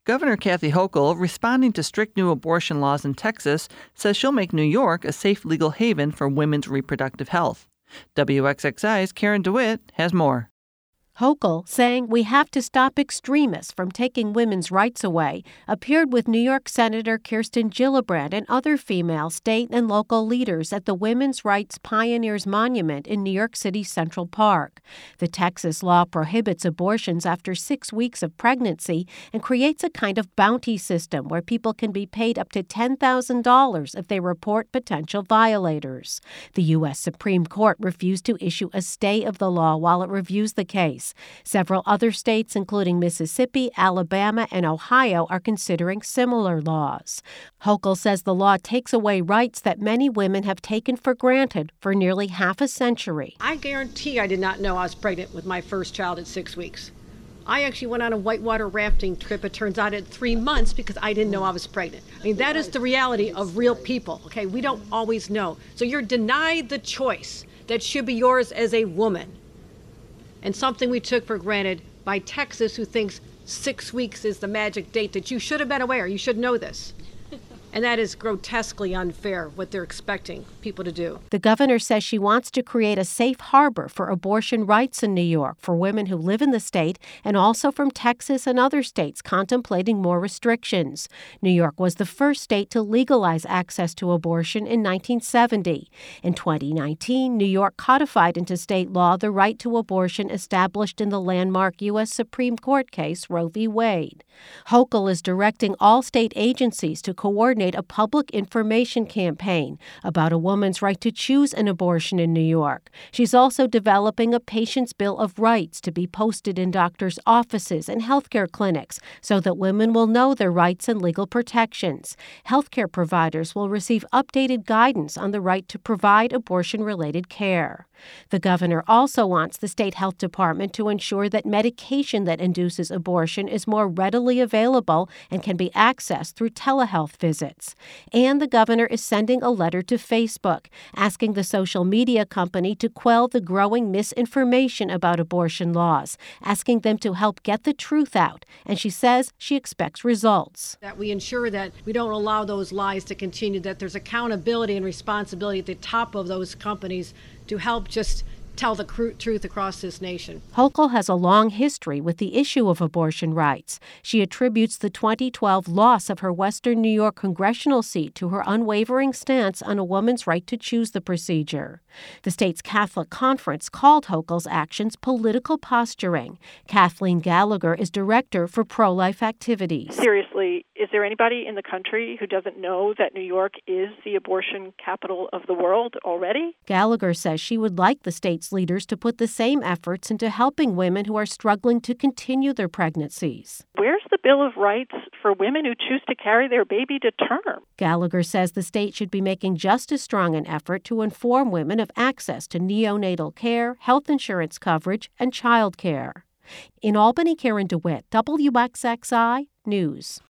Governor Kathy Hochul, responding to strict new abortion laws in Texas, says she'll make New York a safe legal haven for women's reproductive health. WXXI's Karen DeWitt has more. Hochul, saying we have to stop extremists from taking women's rights away, appeared with New York Senator Kirsten Gillibrand and other female state and local leaders at the Women's Rights Pioneers Monument in New York City's Central Park. The Texas law prohibits abortions after 6 weeks of pregnancy and creates a kind of bounty system where people can be paid up to $10,000 if they report potential violators. The U.S. Supreme Court refused to issue a stay of the law while it reviews the case. Several other states, including Mississippi, Alabama, and Ohio, are considering similar laws. Hochul says the law takes away rights that many women have taken for granted for nearly half a century. I guarantee I did not know I was pregnant with my first child at 6 weeks. I actually went on a whitewater rafting trip, it turns out, at 3 months because I didn't know I was pregnant. I mean, that is the reality of real people, okay? We don't always know. So you're denied the choice that should be yours as a woman. And something we took for granted by Texas, who thinks 6 weeks is the magic date that you should have been aware. You should know this. And that is grotesquely unfair, what they're expecting people to do. The governor says she wants to create a safe harbor for abortion rights in New York for women who live in the state and also from Texas and other states contemplating more restrictions. New York was the first state to legalize access to abortion in 1970. In 2019, New York codified into state law the right to abortion established in the landmark U.S. Supreme Court case Roe v. Wade. Hochul is directing all state agencies to coordinate a public information campaign about a woman's right to choose an abortion in New York. She's also developing a patient's bill of rights to be posted in doctors' offices and healthcare clinics so that women will know their rights and legal protections. Healthcare providers will receive updated guidance on the right to provide abortion-related care. The governor also wants the state health department to ensure that medication that induces abortion is more readily available and can be accessed through telehealth visits. And the governor is sending a letter to Facebook, asking the social media company to quell the growing misinformation about abortion laws, asking them to help get the truth out. And she says she expects results. That we ensure that we don't allow those lies to continue, that there's accountability and responsibility at the top of those companies to help just tell the truth across this nation. Hochul has a long history with the issue of abortion rights. She attributes the 2012 loss of her Western New York congressional seat to her unwavering stance on a woman's right to choose the procedure. The state's Catholic Conference called Hochul's actions political posturing. Kathleen Gallagher is director for pro-life activities. Seriously, is there anybody in the country who doesn't know that New York is the abortion capital of the world already? Gallagher says she would like the state's leaders to put the same efforts into helping women who are struggling to continue their pregnancies. Where's the Bill of Rights for women who choose to carry their baby to term? Gallagher says the state should be making just as strong an effort to inform women of access to neonatal care, health insurance coverage, and child care. In Albany, Karen DeWitt, WXXI News.